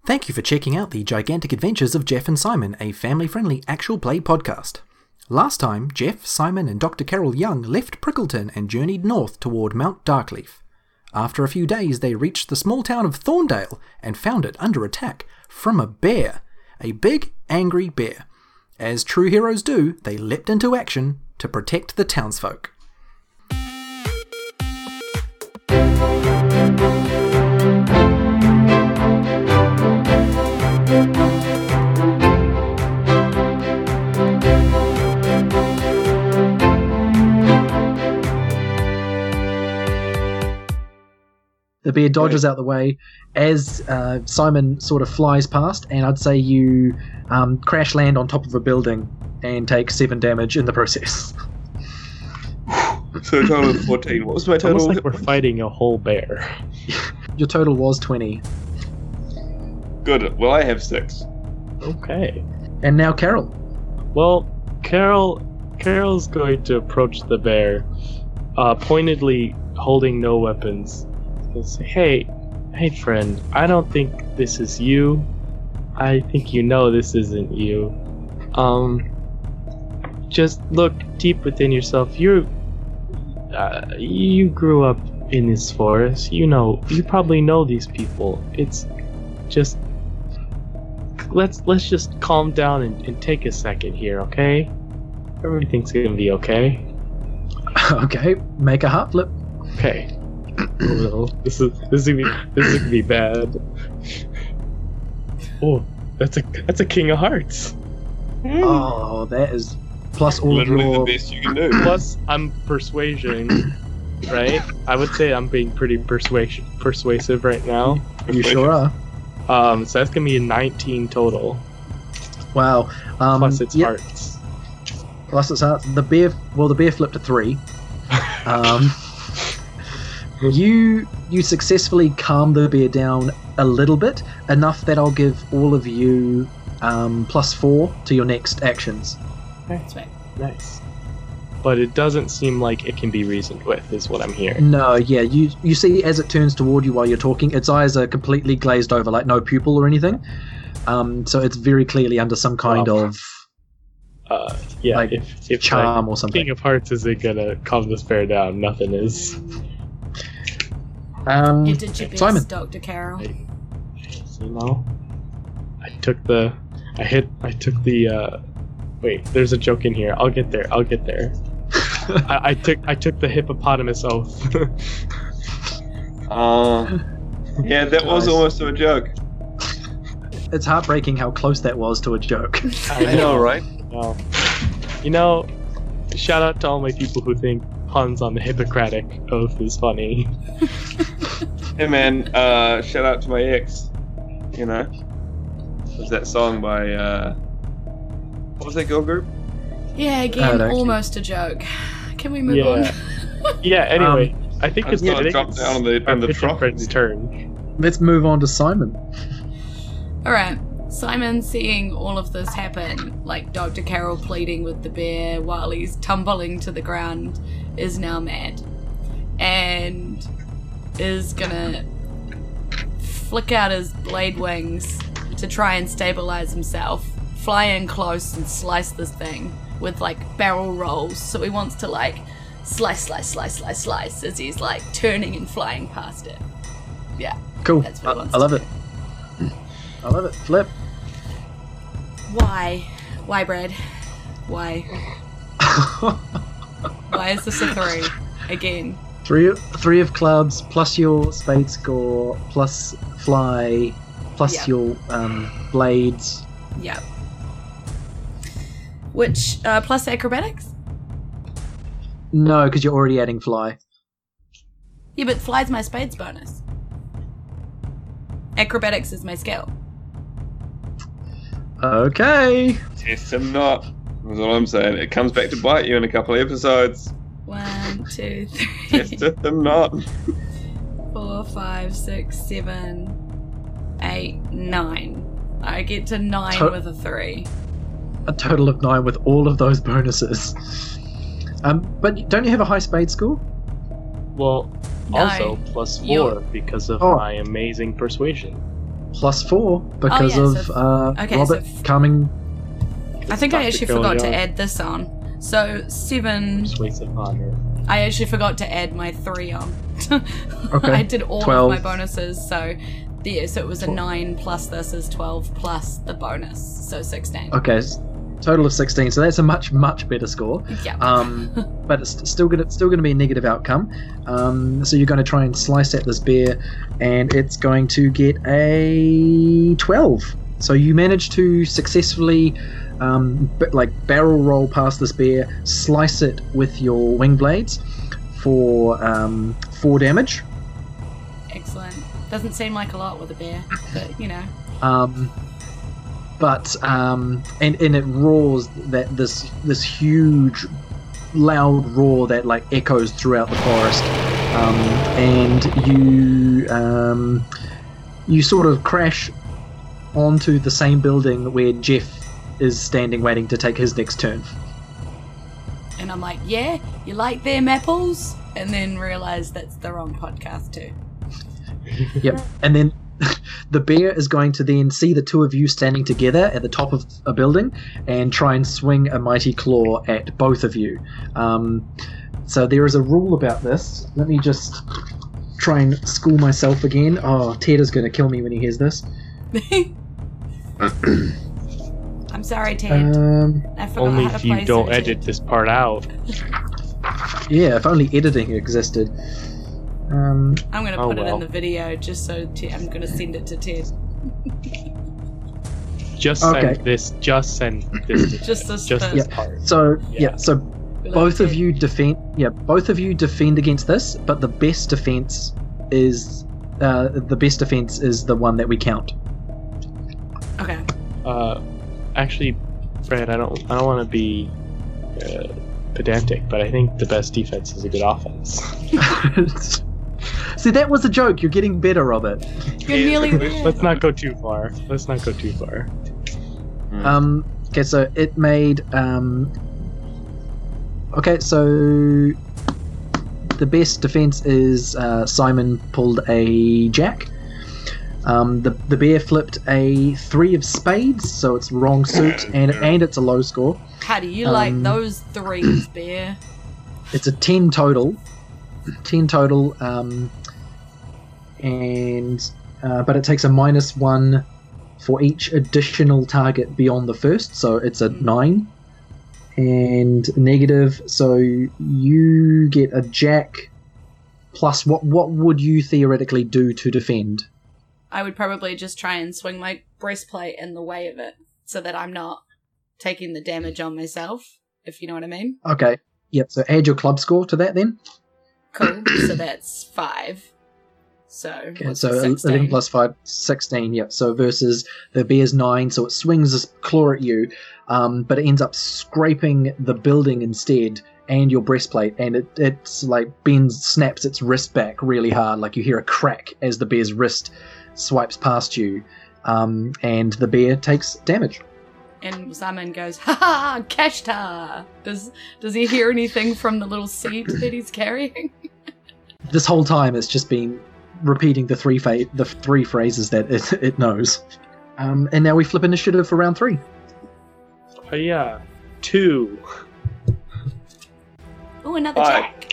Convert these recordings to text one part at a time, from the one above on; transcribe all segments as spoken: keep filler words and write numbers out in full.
Thank you for checking out the Gigantic Adventures of Jeff and Simon, a family-friendly actual play podcast. Last time, Jeff, Simon and Doctor Carol Young left Prickleton and journeyed north toward Mount Darkleaf. After a few days, they reached the small town of Thorndale and found it under attack from a bear. A big, angry bear. As true heroes do, they leapt into action to protect the townsfolk. The bear dodges out the way as uh, Simon sort of flies past, and I'd say you um, crash land on top of a building and take seven damage in the process. So a total of fourteen. What was my It's total? almost like we're fighting a whole bear. Your total was twenty. Good. Well, I have six. Okay. And now Carol. Well, Carol, Carol's going to approach the bear, uh, pointedly holding no weapons. He'll say, "Hey, hey, friend. I don't think this is you. I think you know this isn't you. Um, just look deep within yourself. You're, uh, you grew up in this forest. You know, you probably know these people. It's just." Let's let's just calm down and, and take a second here, okay? Everything's gonna be okay. Okay, make a heart flip. Okay. Oh no, this is this is gonna be this is gonna be bad. Oh, that's a that's a king of hearts. Oh, that is plus all Literally of your... the best you can do. Plus, I'm persuasion, right? I would say I'm being pretty persuasive persuasive right now. You sure are. Um, so that's gonna be a nineteen total. Wow. Um, Plus its yep, hearts. Plus its hearts. The bear, well, the bear flipped a three. Um, you you successfully calm the bear down a little bit, enough that I'll give all of you um, plus four to your next actions. That's right. Nice. But it doesn't seem like it can be reasoned with, is what I'm hearing. No, yeah, you you see as it turns toward you while you're talking, its eyes are completely glazed over, like no pupil or anything. Um, so it's very clearly under some kind Wow. of Uh, yeah, like if, if charm like, or something. King of Hearts isn't gonna calm this bear down, nothing is. Um, You did your best, Simon. Doctor Carol. I, you know, I took the, I hit, I took the. uh... Wait, there's a joke in here. I'll get there. I'll get there. I, I took, I took the hippopotamus oath. Uh, yeah, that was Nice. almost a joke. It's heartbreaking how close that was to a joke. I know, right? Well, you know, shout out to all my people who think puns on the Hippocratic oath is funny. Hey man, uh, shout out to my ex. You know, there's that song by uh, what was that girl group? Yeah, Oh, again, no, almost a joke. Can we move Yeah. on? Yeah. Anyway, Um, I think I it's, just I wanna think drop it's down on the- our on the pigeon trough. friend's turn. Let's move on to Simon. Alright, Simon seeing all of this happen, like Doctor Carol pleading with the bear while he's tumbling to the ground, is now mad. And is gonna flick out his blade wings to try and stabilize himself, fly in close and slice this thing with like barrel rolls. So he wants to like slice, slice, slice, slice, slice as he's like turning and flying past it. Yeah, Cool. that's what he I, wants I love to it. do. I love it. Flip. Why? Why, Brad? Why? Why is this a three? Again. Three, three of clubs, plus your spade score, plus fly, plus Yeah. your um, blades. Yeah. Which, uh, plus acrobatics? No, because you're already adding fly. Yeah, but fly's my spades bonus. Acrobatics is my skill. Okay. Test him not. That's all I'm saying. It comes back to bite you in a couple of episodes. One, two, three, Test him not. four, five, six, seven, eight, nine. I get to nine To- with a three. A total of nine with all of those bonuses. Um, but don't you have a high spade score? Well, No. also plus four You're- because of Oh. my amazing persuasion. plus four because Oh, yeah, of so- uh, okay, Robert so f- coming. I think I Doctor actually Carol forgot to Young. add this on. So seven. Persuasive honor. I actually forgot to add my three on. Okay. I did all twelve. of my bonuses, so yeah, so it was a Twelve. nine plus this is twelve plus the bonus, so sixteen. Okay, s- total of sixteen. So that's a much much better score. Yeah. Um, but it's still gonna still gonna be a negative outcome. Um, so you're going to try and slice at this bear, and it's going to get a twelve. So you manage to successfully, um, b- like barrel roll past this bear, slice it with your wing blades for um, four damage. Excellent. Doesn't seem like a lot with a bear, but you know. Um, but um, and and it roars that this this huge, loud roar that like echoes throughout the forest, um, and you um, you sort of crash onto the same building where Jeff is standing waiting to take his next turn. And I'm like, yeah, you like them apples? And then realize that's the wrong podcast too. Yep. And then the bear is going to then see the two of you standing together at the top of a building and try and swing a mighty claw at both of you. Um, so there is a rule about this. Let me just try and school myself again. Oh, Ted is going to kill me when he hears this. I'm sorry, Ted. Um, I forgot Only how to if you play don't Certain. edit this part out. yeah, if only editing existed. Um, I'm gonna Oh, put it well. in the video just so Ted, I'm gonna send it to Ted. Just Okay. send this. Just send this. to Just Ted. this Just first. this Yeah. part. so Yeah. yeah, so We love both of Ted. you defend. Yeah, both of you defend against this, but the best defense is uh, the best defense is the one that we count. Okay. Uh, actually, Fred, I don't. I don't want to be uh, pedantic, but I think the best defense is a good offense. See, that was a joke. You're getting better, Robert. You're Yeah, nearly but- there. Let's not go too far. Let's not go too far. Um, okay, so it made. Um, okay, so the best defense is uh, Simon pulled a jack. Um, the the bear flipped a three of spades, so it's wrong suit, and and it's a low score. How do you like Um, those threes, bear? It's a ten total, ten total, um, and uh, but it takes a minus one for each additional target beyond the first, so it's a nine. And negative, so you get a jack plus what? What would you theoretically do to defend? I would probably just try and swing my breastplate in the way of it so that I'm not taking the damage on myself, if you know what I mean. Okay, yep. So add your club score to that then. Cool. So that's five. So, Okay, what's so the eleven sixteen? plus five, sixteen, yep. So versus the bear's nine, so it swings its claw at you, um, but it ends up scraping the building instead and your breastplate, and it it's like bends, snaps its wrist back really hard, like you hear a crack as the bear's wrist swipes past you, um, and the bear takes damage. And Simon goes, ha ha, Kashta! Does, does he hear anything from the little seed that he's carrying? This whole time it's just been repeating the three fa- the three phrases that it, it knows. Um, and now we flip initiative for round three. Oh yeah, two. Oh, another Five. jack.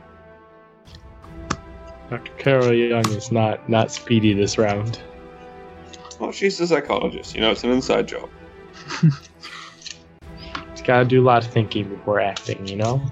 Doctor Carol Young is not not speedy this round. Well, she's a psychologist. You know, it's an inside job. He's got to do a lot of thinking before acting, you know.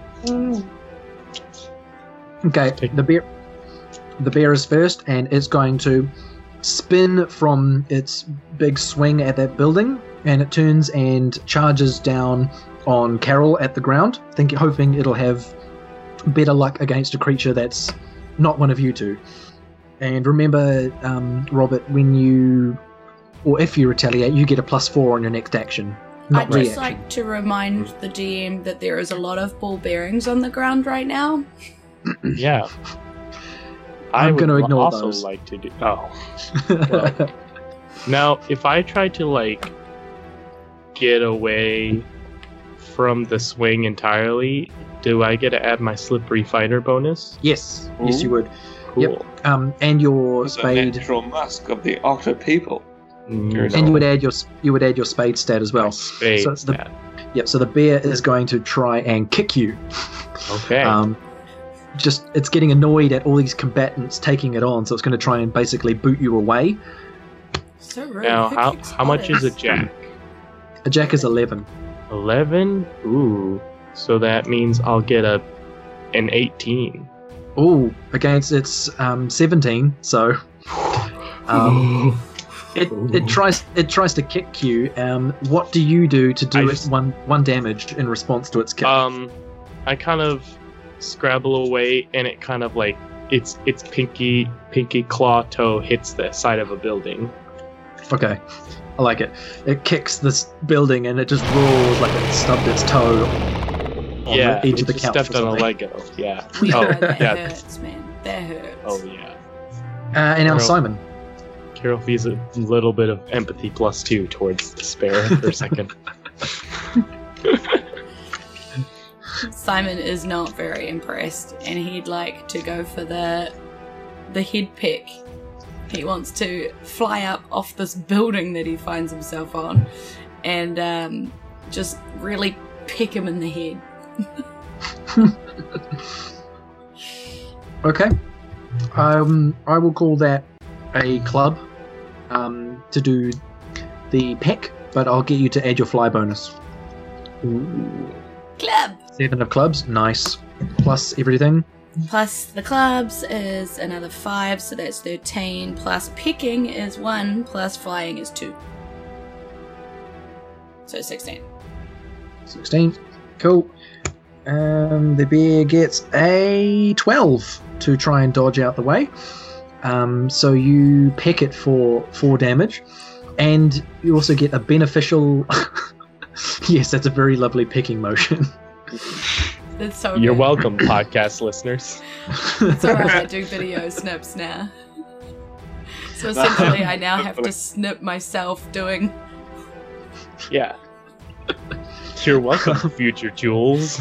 Okay, Take- the bear the bear is first, and it's going to spin from its big swing at that building, and it turns and charges down on Carol at the ground, thinking, hoping it'll have better luck against a creature that's not one of you two. And remember, um, Robert, when you, or if you retaliate, you get a plus four on your next action, not I'd just reaction. like to remind the D M that there is a lot of ball bearings on the ground right now. Yeah. I I'm would gonna ignore also those. like to do. Oh. well. Now, if I try to like get away from the swing entirely, do I get to add my slippery fighter bonus? Yes, yes, you would. Cool. Yep. Um, and your It's a spade, natural mask of the Otter people. Mm, and you would add your you would add your spade stat as well. spade so the- stat. Yep. So the bear is going to try and kick you. Okay. Um, just it's getting annoyed at all these combatants taking it on, so it's going to try and basically boot you away. So rude. now, Who how kicks how much is a otters? jack? A jack is eleven. Eleven. Ooh. So that means I'll get a an eighteen. Oh, against its um, seventeen. So um, it it tries it tries to kick you. Um, what do you do to do I it just- one one damage in response to its kick? Um, I kind of scrabble away, and it kind of like its its pinky pinky claw toe hits the side of a building. Okay, I like it. It kicks this building and it just rolls like it stubbed its toe on yeah, the edge of the it couch. stepped or on a something. Lego. Yeah. We oh, know that yeah. hurts, man. That hurts. Oh yeah. Uh, and now Carol. Simon. Carol feels a little bit of empathy plus two towards despair for a second. Simon is not very impressed, and he'd like to go for the the head pick. He wants to fly up off this building that he finds himself on, and um, just really pick him in the head. Okay. Um, I will call that a club um, to do the peck, but I'll get you to add your fly bonus. Club! Seven of clubs, nice. Plus everything. Plus the clubs is another five, so that's thirteen. Plus picking is one, plus flying is two. So sixteen. sixteen. Cool. Um, the bear gets a twelve to try and dodge out the way. Um, so you peck it for four damage, and you also get a beneficial. Yes, that's a very lovely pecking motion. That's so You're good. welcome, podcast listeners. It's alright, I do video snips now. So essentially, I now have to snip myself doing. Yeah. You're welcome, future Jules.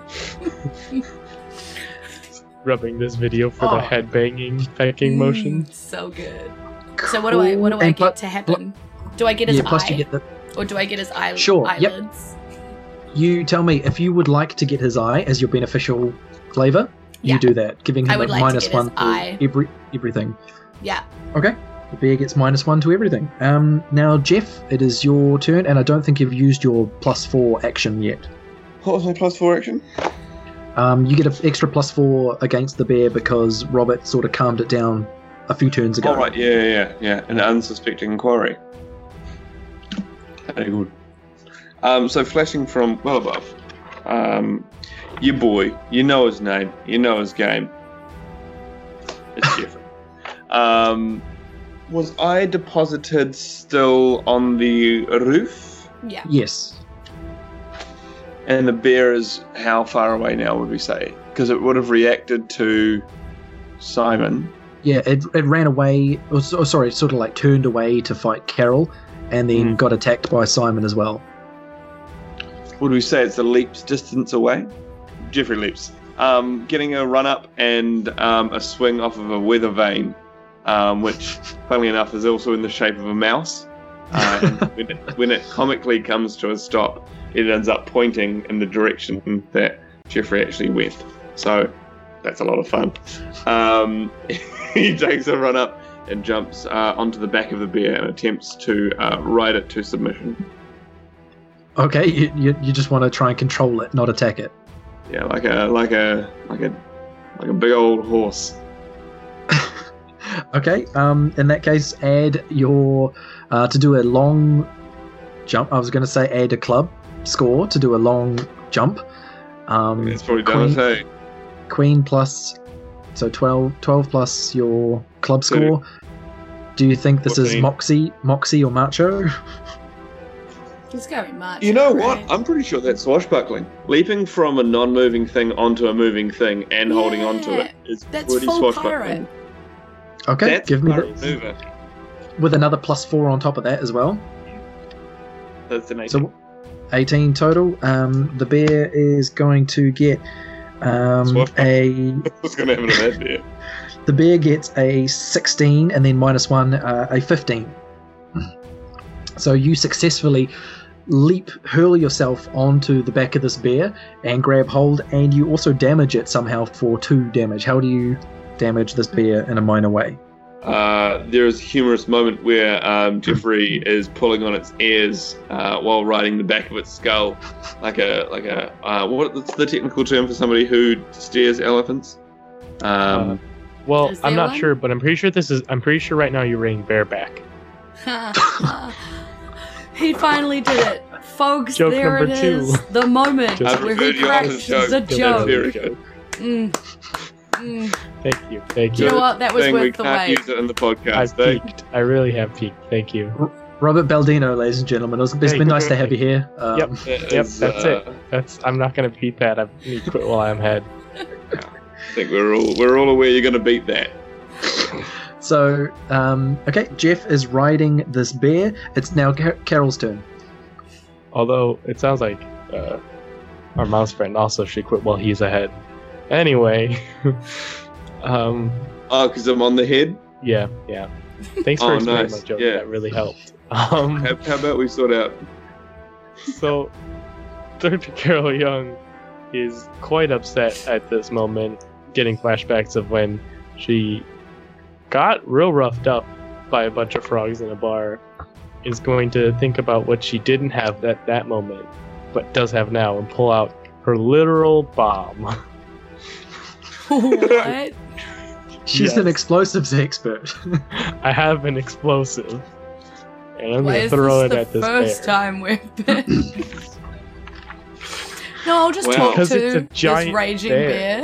Rubbing this video for Oh. the head banging pecking motion. Mm, so good. So what do I what do I And get pl- to happen? Do I get his Yeah, plus eye, you get the. or do I get his eye- Sure, yep. eyelids? You tell me if you would like to get his eye as your beneficial flavor. Yeah. You do that, giving I him would a like to minus get his one to eye. every everything. Yeah. Okay. The bear gets minus one to everything. Um, now, Jeff, it is your turn, and I don't think you've used your plus four action yet. What was my plus four action? Um, you get an extra plus four against the bear because Robert sort of calmed it down a few turns ago. Oh, right, yeah, yeah, yeah, yeah. An unsuspecting quarry. Very good. Um, so flashing from well above, um, your boy, you know his name, you know his game. It's Jeffrey. Um, was I deposited still on the roof? Yeah. Yes. And the bear is how far away now, would we say? Because it would have reacted to Simon. Yeah, it, it ran away, or, so- sorry, sort of like turned away to fight Carol, and then Mm. got attacked by Simon as well. Would we say it's a leap's distance away? Jeffrey leaps. Um, getting a run up and um, a swing off of a weather vane, um, which, funnily enough, is also in the shape of a mouse. Uh, and when, it, when it comically comes to a stop, it ends up pointing in the direction that Jeffrey actually went. So that's a lot of fun. Um, he takes a run up and jumps uh, onto the back of the bear and attempts to uh, ride it to submission. Okay, you, you, you just want to try and control it, not attack it. Yeah, like a like a like a like a big old horse. Okay, um, in that case, add your uh, to do a long jump. I was going to say add a club score to do a long jump. Um, It's probably done it, queen, hey? queen plus, so twelve, twelve plus your club So- score. Do you think this is fourteen. Moxie, Moxie or Macho? It's going to be much. You know right? what? I'm pretty sure that's swashbuckling. Leaping from a non-moving thing onto a moving thing and holding onto it is That's pretty full swashbuckling. pirate. Okay, That's give me pirate the, maneuver. with another plus four on top of that as well. That's an eighteen. So eighteen total. Um, the bear is going to get um, Swap. a What's going to happen to that bear? the bear gets a sixteen and then minus one, uh, a fifteen. So you successfully leap, hurl yourself onto the back of this bear and grab hold, and you also damage it somehow for two damage. How do you damage this bear in a minor way? Uh, there is a humorous moment where um, Jeffrey is pulling on its ears uh, while riding the back of its skull, like a like a uh, what's the technical term for somebody who steers elephants? Um, Uh, well, Is I'm there not one? sure, but I'm pretty sure this is. I'm pretty sure right now you're riding bareback. He finally did it. Folks, Joke there number it two. is. The moment Just- where I've he heard you cracks on the joke. the That's joke. very good. Mm. Mm. Thank you, thank You you. know what? That was Thing we worth the can't wait. use it in the I podcast. eh? peaked. I really have peaked. Thank you. Robert Baldino, ladies and gentlemen. It's, it's Hey. been nice to have you here. Um, Yep. That Yep, is, that's uh, it. That's. I'm not gonna beat that. I need to quit while I'm ahead. I think we're all we're all aware you're going to beat that. So, um, okay, Jeff is riding this bear. It's now Car- Carol's turn. Although it sounds like uh, our mouse friend also should quit while he's ahead. Anyway, um, Oh, because I'm on the head. yeah, yeah. Thanks for Oh, explaining nice. my joke. Yeah. That really helped. Um, How, how about we sort out? so, Doctor Carol Young is quite upset at this moment, getting flashbacks of when she got real roughed up by a bunch of frogs in a bar. Is going to think about what she didn't have at that moment, but does have now, and pull out her literal bomb. What? She's Yes. an explosives expert. I have an explosive, and I'm Why gonna is throw this it the at this first bear. time we've been? No, I'll just Well- talk Because to it's a this giant raging bear. bear.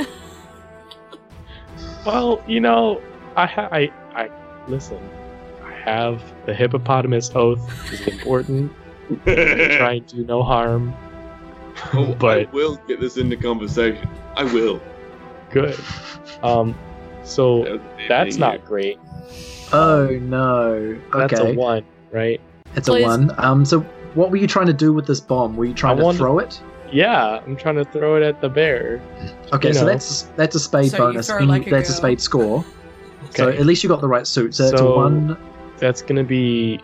Well, you know, I ha- I I listen. I have the hippopotamus oath is important. Try and do no harm. Oh, I But will get this into conversation. I will. good. Um, so That was that's anything not great. Oh no. That's Okay, a one, right? it's a Please. one. Um, so what were you trying to do with this bomb? Were you trying I to wanted- throw it? Yeah, I'm trying to throw it at the bear. Okay, You so know. that's that's a spade So you bonus. throw Any- like a that's a girl. spade score. So Okay. at least you got the right suit. So, it's a So- one. That's gonna be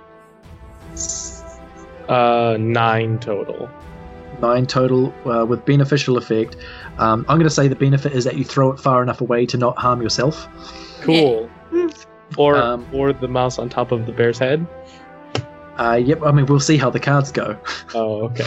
uh nine total. Nine total uh, with beneficial effect. Um, I'm going to say the benefit is that you throw it far enough away to not harm yourself. Cool. Or Um, or the mouse on top of the bear's head. Uh, yep, I mean, we'll see how the cards go. Oh, okay.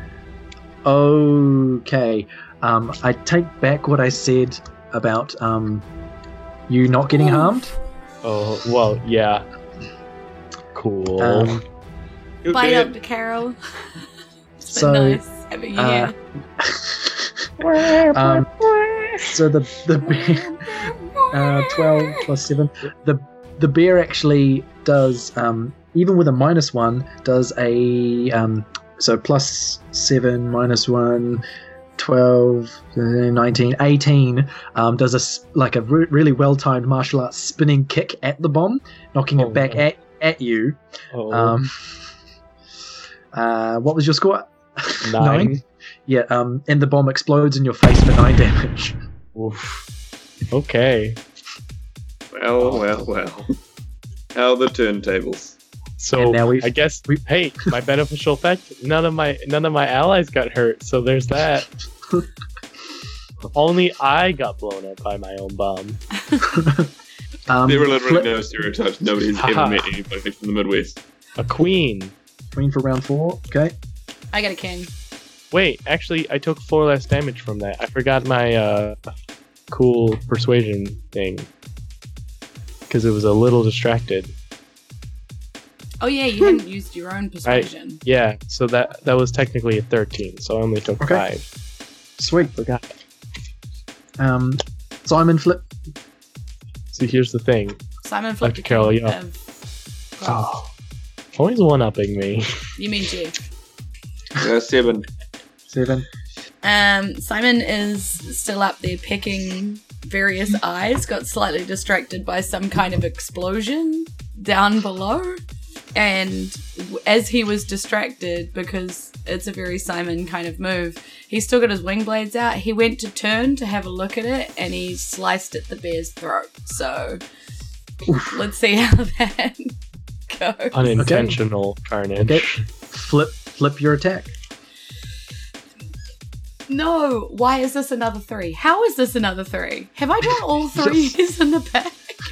Okay. Um, I take back what I said about um, you not getting Ooh. harmed. Oh well, yeah. Cool. Um, You're Bye, dead. Doctor Carol. It's been So, nice having you uh, here. um, so the the bear, uh, twelve plus seven. The the bear actually does um, even with a minus one does a um, so plus seven minus one. twelve, nineteen, eighteen um, does a s- like a re- really well-timed martial arts spinning kick at the bomb, knocking Oh, it back no. at, at you. oh, Um, uh, what was your score? nine. Yeah, um, and the bomb explodes in your face for nine damage. Oof. Okay. Well, well, well. How are the turntables? So And now we've- I guess we- hey, my beneficial effect. None of my none of my allies got hurt, so there's that. Only I got blown up by my own bomb. Um, There are literally flip no stereotypes. Nobody's Haha. ever met anybody from the Midwest. A queen. queen for round four. Okay. I got a king. Wait, actually, I took four less damage from that. I forgot my uh, cool persuasion thing because it was a little distracted. Oh yeah, you hadn't used your own persuasion. Yeah, so that that was technically a thirteen, so I only took Okay. five. Sweet. Forgot. Um, Simon flip. See, here's the thing. Simon flipped Doctor a Carol, king yeah. of- Oh, always one upping me. You mean Jeff? Uh, seven. Seven. Um, Simon is still up there picking various eyes, got slightly distracted by some kind of explosion down below, And w- as he was distracted, because it's a very Simon kind of move, he still got his wing blades out. He went to turn to have a look at it, and he sliced at the bear's throat. So let's see how that goes. Unintentional carnage. Okay. Flip, flip your attack. No, why is this another three? How is this another three? Have I done all threes in the back?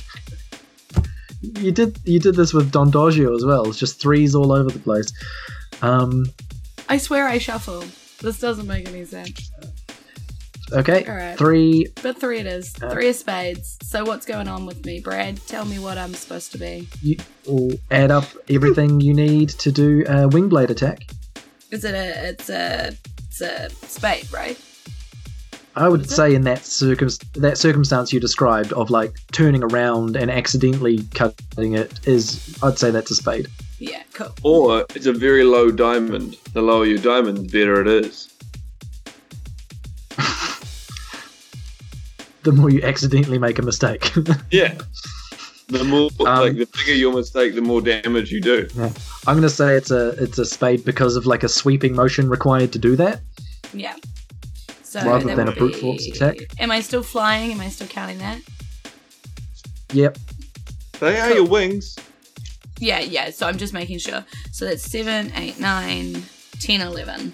You did you did this with Don Doggio as well. It's just threes all over the place. Um, I swear I shuffle. This doesn't make any sense. okay, Alright. three. But three it is. Uh, Three of spades. So what's going on with me, Brad? Tell me what I'm supposed to be. You will add up everything you need to do a wing blade attack. Is it a? It's a. It's a spade, right? I would Is it? say in that circum that circumstance you described of like turning around and accidentally cutting it is, I'd say that's a spade. Yeah, cool. Or it's a very low diamond. The lower your diamond, the better it is. The more you accidentally make a mistake. Yeah. The more, Um, like, the bigger your mistake, the more damage you do. I'm gonna say it's a it's a spade because of like a sweeping motion required to do that. Yeah. So Rather that than a would brute be- force attack? Am I still flying? Am I still counting that? Yep. They are your wings. Yeah, yeah. So I'm just making sure. So that's seven, eight, nine, ten, eleven.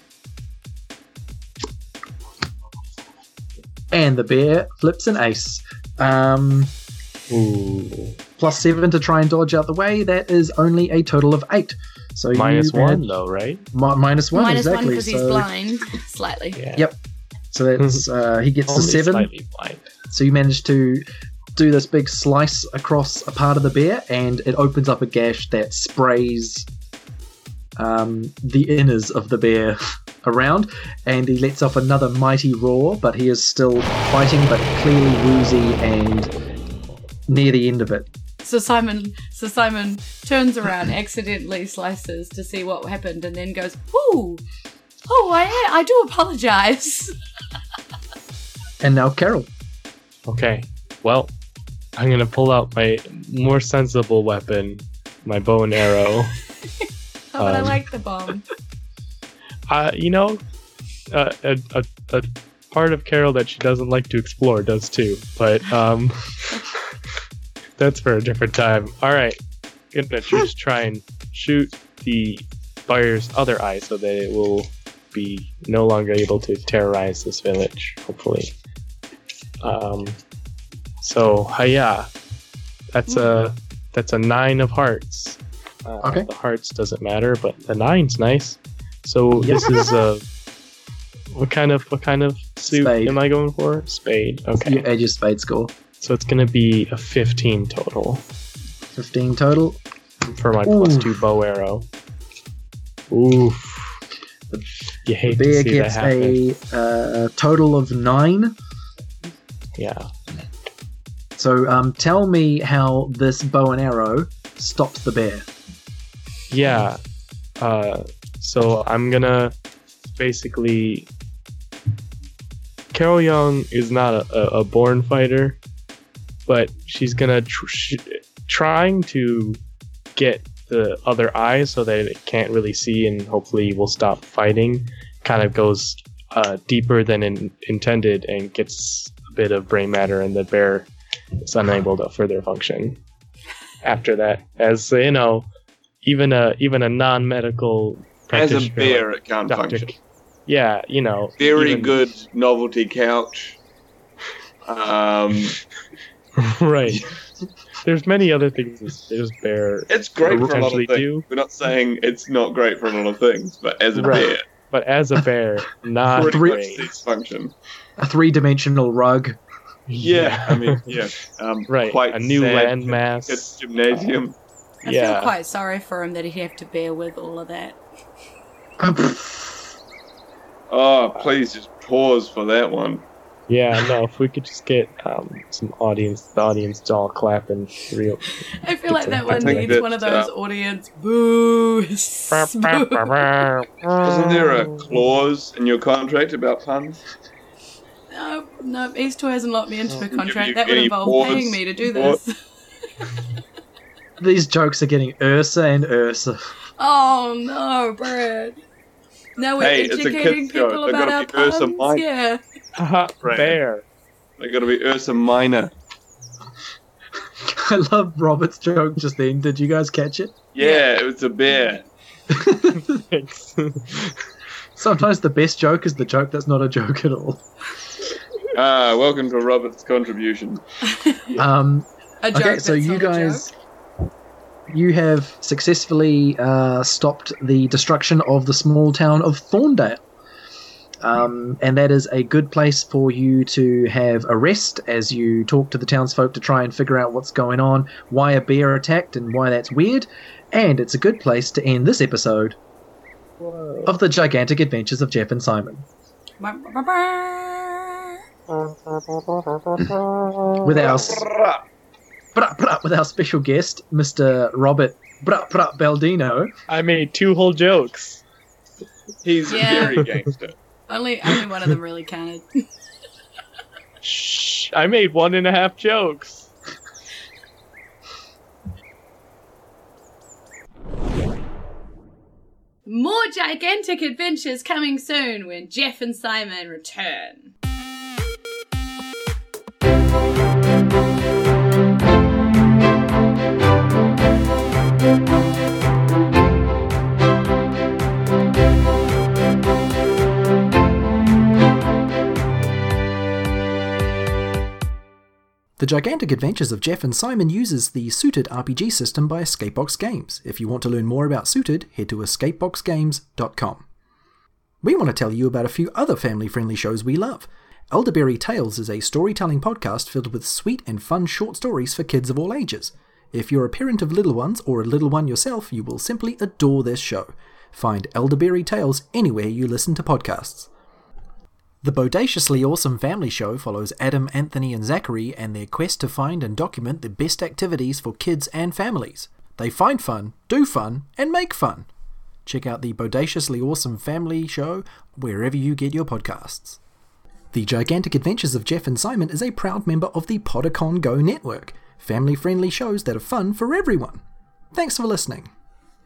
And the bear flips an ace. Um, Ooh. plus seven to try and dodge out the way. That is only a total of eight. So Minus you one, manage- though, right? Mi- minus one, Minus one exactly. because he's so, blind, slightly. Yeah. Yep. So that's uh, he gets to Only seven. slightly blind. So you manage to do this big slice across a part of the bear, and it opens up a gash that sprays um, the inners of the bear around, and he lets off another mighty roar, but he is still fighting, but clearly woozy and near the end of it. So Simon, so Simon turns around, accidentally slices to see what happened, and then goes, "Ooh, oh, I I do apologize." And now Carol. Okay. Well, I'm gonna pull out my more sensible weapon, my bow and arrow. Oh, but I Um, like the bomb. Uh, you know, uh, a, a, a part of Carol that she doesn't like to explore does too, but um, that's for a different time. All right, gonna just try and shoot the fire's other eye so that it will be no longer able to terrorize this village. Hopefully. Um, so hiya, that's a that's a nine of hearts. Uh, Okay. The hearts doesn't matter, but the nine's nice. So Yep. this is a what kind of what kind of suit Spade. am I going for? Spade. Okay. You add your spade score. So it's gonna be a fifteen total fifteen total. for my plus Oof. two bow arrow. Oof. You The hate to bear see gets that happen. a uh, total of nine. Yeah. So um, tell me how this bow and arrow stops the bear. Yeah. Uh, so I'm gonna basically. Carol Young is not a, a, a born fighter, but she's gonna tr- sh- trying to get the other eye so that it can't really see and hopefully will stop fighting. Kind of goes uh, deeper than in, intended and gets a bit of brain matter, and the bear is unable to further function. After that, as you know, even a even a non-medical As a practitioner bear, like it can't Doctor function. Yeah, you know, Very even- good novelty couch. Um, right. There's many other things this, this bear, it's great for a lot Potentially of things. do. We're not saying it's not great for a lot of things, but as a Right. bear, but as a bear, not pretty Three- much great. its function. A three-dimensional rug. Yeah, I mean, yeah. Um, Right, Quite a new sad landmass. It's gymnasium. I yeah. feel quite sorry for him that he'd have to bear with all of that. Oh, please just pause for that one. Yeah, no, if we could just get um, some audience, the audience to all clap and real. I feel like that I one think needs that, one of those uh, audience boos. Wasn't there a clause in your contract about puns? No, no, East Two hasn't locked me into a Give contract. you That would any involve pause? paying me to do Pause? this. These jokes are getting Ursa and Ursa. Oh no, Brad. Now we're Hey, it's a educating kid's show. people They've about gotta our be Ursa puns. Minor. Yeah. Haha, Right. bear. They got to be Ursa Minor. I love Robert's joke just then. Did you guys catch it? Yeah, it was a bear. Thanks. Sometimes the best joke is the joke that's not a joke at all. Ah, welcome to Robert's contribution. Um, A joke okay, so that's you not a guys, joke. you have successfully uh, stopped the destruction of the small town of Thorndale. Um, and that is a good place for you to have a rest as you talk to the townsfolk to try and figure out what's going on, why a bear attacked and why that's weird. And it's a good place to end this episode of the Gigantic Adventures of Jeff and Simon. With our, s- brah, brah, with our special guest, Mister Robert brah, brah, Baldino. I made two whole jokes. He's Yeah. very gangster. Only, only one of them really counted. Shh, I made one and a half jokes. More gigantic adventures coming soon when Jeff and Simon return. The Gigantic Adventures of Jeff and Simon uses the Suited R P G system by Escapebox Games. If you want to learn more about Suited, head to escapebox games dot com. We want to tell you about a few other family-friendly shows we love. Elderberry Tales is a storytelling podcast filled with sweet and fun short stories for kids of all ages. If you're a parent of little ones or a little one yourself, you will simply adore this show. Find Elderberry Tales anywhere you listen to podcasts. The Bodaciously Awesome Family Show follows Adam, Anthony, and Zachary and their quest to find and document the best activities for kids and families. They find fun, do fun, and make fun. Check out the Bodaciously Awesome Family Show wherever you get your podcasts. The Gigantic Adventures of Jeff and Simon is a proud member of the Podicon Go network, family-friendly shows that are fun for everyone. Thanks for listening.